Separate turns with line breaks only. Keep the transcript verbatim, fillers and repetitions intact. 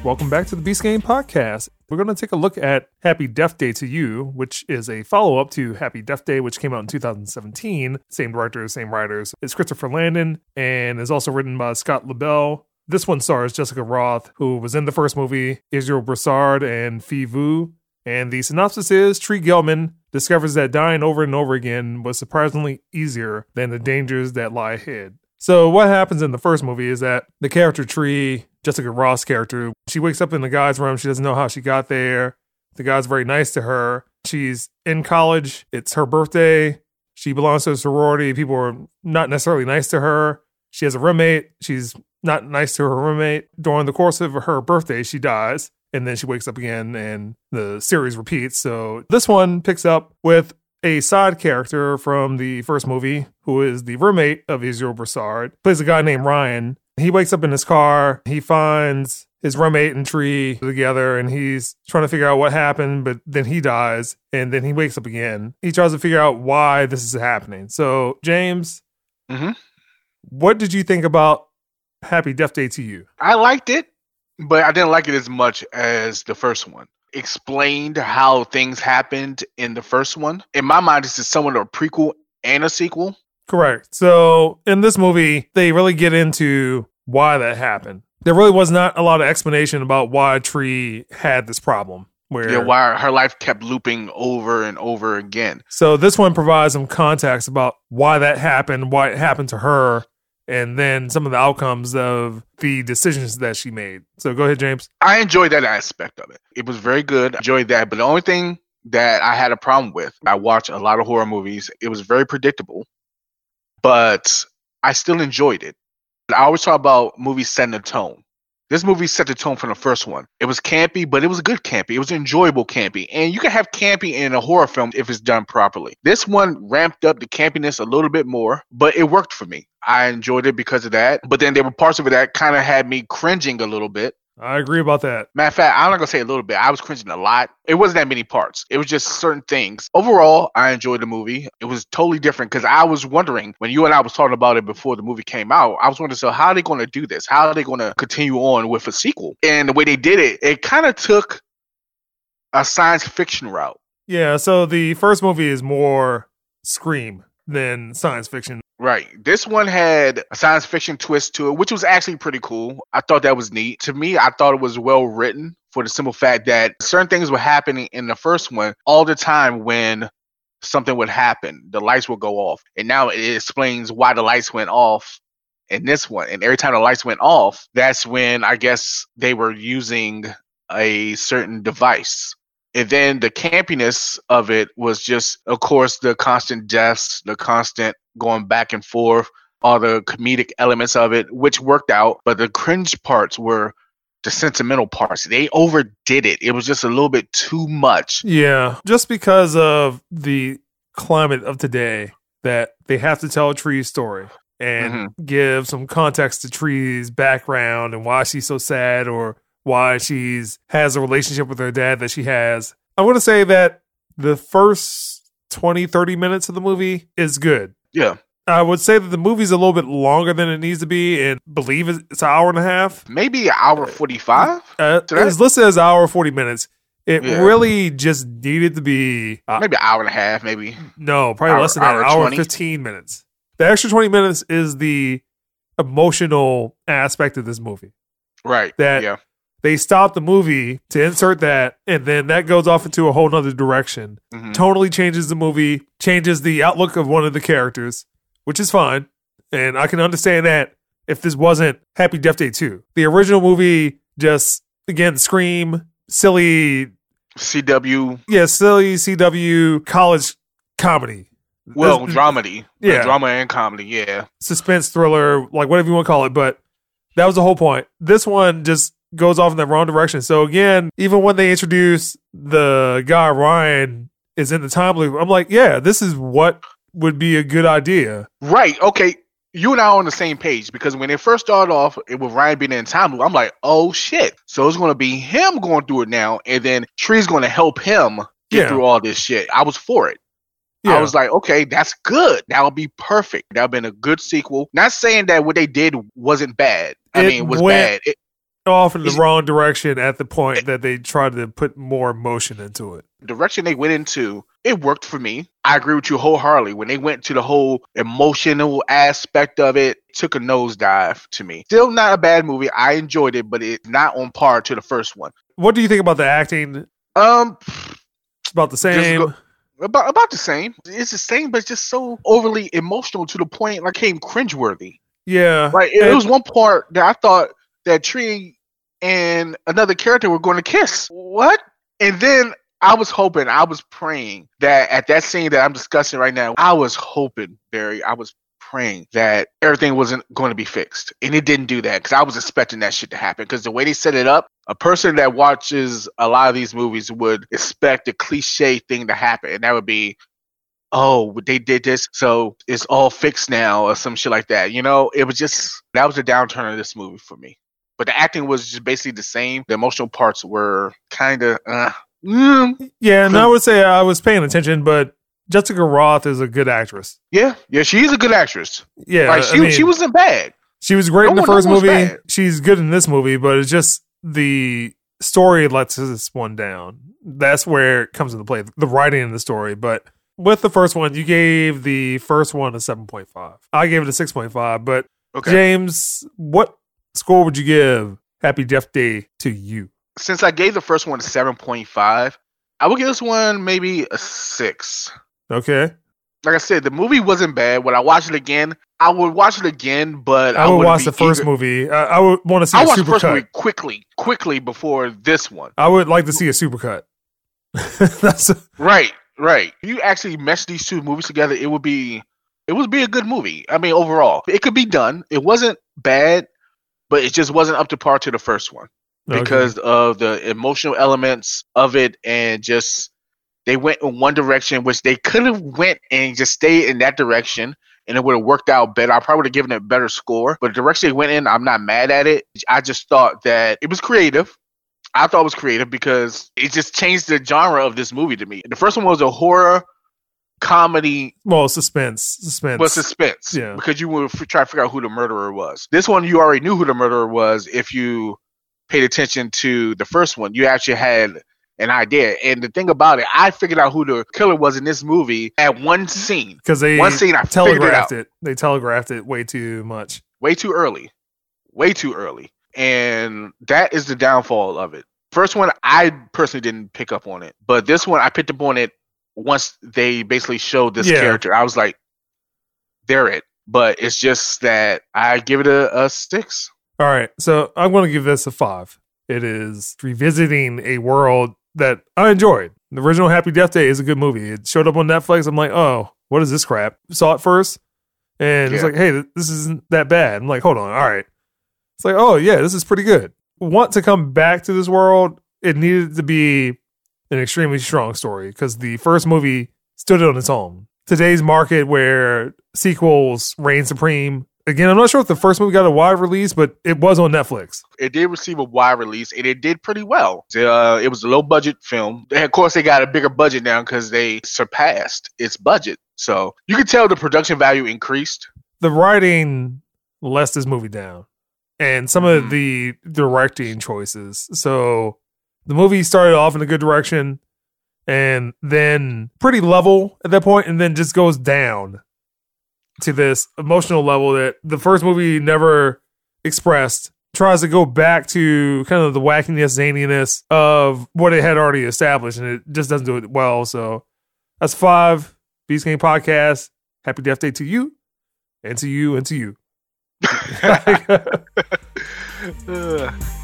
Welcome back to the Beast Game Podcast. We're going to take a look at Happy Death Day to You, which is a follow-up to Happy Death Day, which came out in two thousand seventeen. Same directors, same writers. It's Christopher Landon and is also written by Scott LaBelle. This one stars Jessica Rothe, who was in the first movie, Israel Broussard and Phi Vu. And the synopsis is, Tree Gelman discovers that dying over and over again was surprisingly easier than the dangers that lie ahead. So what happens in the first movie is that the character Tree, Jessica Roth's character, she wakes up in the guy's room. She doesn't know how she got there. The guy's very nice to her. She's in college. It's her birthday. She belongs to a sorority. People are not necessarily nice to her. She has a roommate. She's not nice to her roommate. During the course of her birthday, she dies. And then she wakes up again and the series repeats. So this one picks up with a side character from the first movie, who is the roommate of Israel Broussard, plays a guy named Ryan. He wakes up in his car. He finds his roommate and Tree together, and he's trying to figure out what happened, but then he dies, and then he wakes up again. He tries to figure out why this is happening. So, James,
mm-hmm.
what did you think about Happy Death Day to You?
I liked it, but I didn't like it as much as the first one. Explained how things happened in the first one. In my mind, this is somewhat of a prequel and a sequel.
Correct. So in this movie, they really get into why that happened. There really was not a lot of explanation about why Tree had this problem. Where,
yeah, why her life kept looping over and over again.
So this one provides some context about why that happened, why it happened to her, and then some of the outcomes of the decisions that she made. So go ahead, James.
I enjoyed that aspect of it. It was very good. I enjoyed that. But the only thing that I had a problem with, I watch a lot of horror movies. It was very predictable, but I still enjoyed it. I always talk about movies setting a tone. This movie set the tone from the first one. It was campy, but it was good campy. It was enjoyable campy. And you can have campy in a horror film if it's done properly. This one ramped up the campiness a little bit more, but it worked for me. I enjoyed it because of that. But then there were parts of it that kind of had me cringing a little bit.
I agree about that.
Matter of fact, I'm not going to say a little bit. I was cringing a lot. It wasn't that many parts. It was just certain things. Overall, I enjoyed the movie. It was totally different because I was wondering, when you and I was talking about it before the movie came out, I was wondering, so how are they going to do this? How are they going to continue on with a sequel? And the way they did it, it kind of took a science fiction route.
Yeah, so the first movie is more Scream than science fiction.
Right. This one had a science fiction twist to it, which was actually pretty cool. I thought that was neat. To me, I thought it was well written for the simple fact that certain things were happening in the first one all the time when something would happen. The lights would go off. And now it explains why the lights went off in this one. And every time the lights went off, that's when I guess they were using a certain device. And then the campiness of it was just, of course, the constant deaths, the constant going back and forth, all the comedic elements of it, which worked out. But the cringe parts were the sentimental parts. They overdid it. It was just a little bit too much.
Yeah, just because of the climate of today, that they have to tell a Tree story and mm-hmm. give some context to Tree's background and why she's so sad or why she's has a relationship with her dad that she has. I want to say that the first twenty, thirty minutes of the movie is good.
Yeah.
I would say that the movie's a little bit longer than it needs to be, and believe it's an hour and a half.
Maybe an hour forty-five?
Uh, it's listed as an hour forty minutes. It yeah. really just needed to be...
Uh, maybe an hour and a half, maybe.
No, probably hour, less than hour, an hour and fifteen minutes. The extra twenty minutes is the emotional aspect of this movie.
Right,
that
yeah.
They stop the movie to insert that, and then that goes off into a whole nother direction. Mm-hmm. Totally changes the movie, changes the outlook of one of the characters, which is fine. And I can understand that if this wasn't Happy Death Day two. The original movie just, again, Scream, silly...
C W.
Yeah, silly C W college comedy.
Well, There's, dramedy.
Yeah.
Drama and comedy, yeah.
Suspense thriller, like whatever you want to call it. But that was the whole point. This one just goes off in the wrong direction. So again, even when they introduce the guy Ryan is in the time loop, I'm like, yeah, this is what would be a good idea.
Right. Okay. You and I are on the same page because when it first started off it with Ryan being in time loop, I'm like, oh shit. So it's going to be him going through it now, and then Tree's going to help him get yeah. through all this shit. I was for it. Yeah. I was like, okay, that's good. That would be perfect. That would have been a good sequel. Not saying that what they did wasn't bad. I
it
mean, it was
went,
bad. It,
off in the it's, wrong direction at the point that they tried to put more emotion into it.
The direction they went into, it worked for me. I agree with you wholeheartedly. When they went to the whole emotional aspect of it, it took a nosedive to me. Still not a bad movie. I enjoyed it, but it's not on par to the first one.
What do you think about the acting?
Um,
it's about the same.
Go, about about the same. It's the same, but it's just so overly emotional to the point like came cringeworthy.
Yeah,
like it, it was one part that I thought that Tree and another character were going to kiss. What? And then I was hoping, I was praying that at that scene that I'm discussing right now, I was hoping, Barry, I was praying that everything wasn't going to be fixed. And it didn't do that because I was expecting that shit to happen. Because the way they set it up, a person that watches a lot of these movies would expect a cliche thing to happen. And that would be, oh, they did this, so it's all fixed now or some shit like that. You know, it was just, that was the downturn of this movie for me. But the acting was just basically the same. The emotional parts were kind of, uh, mm.
yeah, and I would say I was paying attention, but Jessica Roth is a good actress.
Yeah, yeah, she's a good actress.
Yeah,
like, she,
I mean,
she wasn't bad.
She was great
no
in the
one,
first
no
movie.
Bad.
She's good in this movie, but it's just the story lets this one down. That's where it comes into play, the writing in the story. But with the first one, you gave the first one a seven point five. I gave it a six point five. But okay. James, what score would you give Happy Death Day to you?
Since I gave the first one a seven point five, I would give this one maybe a six.
Okay.
Like I said, the movie wasn't bad. When I watch it again, I would watch it again, but
I,
I
would watch the first eager. movie. I, I would want to see
I
a
watched
supercut.
the first movie quickly, quickly before this one.
I would like to see a supercut. That's a-
right, right. If you actually mesh these two movies together, it would be, it would be a good movie. I mean, overall, it could be done. It wasn't bad, but it just wasn't up to par to the first one because okay. of the emotional elements of it, and just they went in one direction, which they could have went and just stayed in that direction, and it would have worked out better. I probably would have given it a better score, but the direction they went in, I'm not mad at it. I just thought that it was creative. I thought it was creative because it just changed the genre of this movie to me. The first one was a horror comedy.
Well, suspense. Suspense.
Well, suspense.
Yeah.
Because you would f- try to figure out who the murderer was. This one, you already knew who the murderer was if you paid attention to the first one. You actually had an idea. And the thing about it, I figured out who the killer was in this movie at one scene.
Because they
one scene, I
telegraphed
it,
it. They telegraphed it way too much.
Way too early. Way too early. And that is the downfall of it. First one, I personally didn't pick up on it. But this one, I picked up on it once they basically showed this yeah. character. I was like, they're it. But it's just that I give it a, a six.
All right. So I'm going to give this a five. It is revisiting a world that I enjoyed. The original Happy Death Day is a good movie. It showed up on Netflix. I'm like, oh, what is this crap? Saw it first. And yeah. it's like, hey, this isn't that bad. I'm like, hold on. All right. It's like, oh, yeah, this is pretty good. Want to come back to this world, it needed to be an extremely strong story because the first movie stood on its own. Today's market where sequels reign supreme. Again, I'm not sure if the first movie got a wide release, but it was on Netflix.
It did receive a wide release, and it did pretty well. Uh, it was a low-budget film. And of course, they got a bigger budget now because they surpassed its budget. So you can tell the production value increased.
The writing lets this movie down. And some mm-hmm. of the directing choices. So the movie started off in a good direction and then pretty level at that point, and then just goes down to this emotional level that the first movie never expressed. Tries to go back to kind of the wackiness, zaniness of what it had already established, and it just doesn't do it well. So that's five. Beast Gang Podcast. Happy Death Day to you, and to you, and to you. uh.